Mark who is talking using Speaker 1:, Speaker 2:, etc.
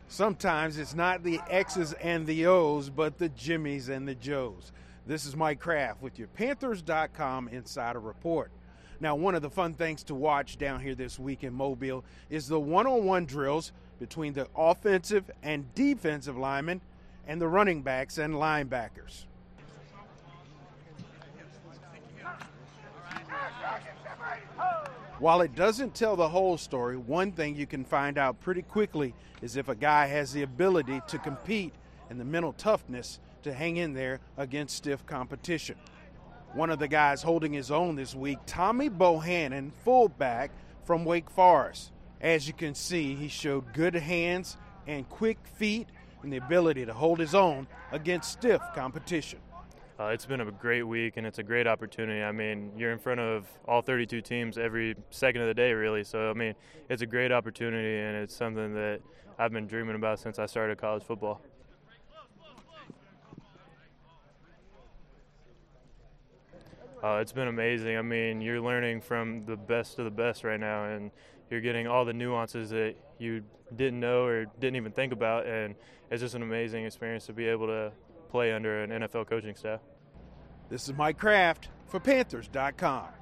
Speaker 1: Sometimes it's not the X's and the O's, but the Jimmies and the Joes. This is Mike Kraft with your Panthers.com Insider Report. Now, one of the fun things to watch down here this week in Mobile is the one-on-one drills between the offensive and defensive linemen and the running backs and linebackers. While it doesn't tell the whole story, one thing you can find out pretty quickly is if a guy has the ability to compete and the mental toughness to hang in there against stiff competition. One of the guys holding his own this week, Tommy Bohannon, fullback from Wake Forest. As you can see, he showed good hands and quick feet and the ability to hold his own against stiff competition.
Speaker 2: It's been a great week, and it's a great opportunity. I mean, you're in front of all 32 teams every second of the day, really. So, I mean, it's a great opportunity, and it's something that I've been dreaming about since I started college football. It's been amazing. I mean, you're learning from the best of the best right now, and you're getting all the nuances that you didn't know or didn't even think about, and it's just an amazing experience to be able to play under an NFL coaching staff.
Speaker 1: This is Mike Kraft for Panthers.com.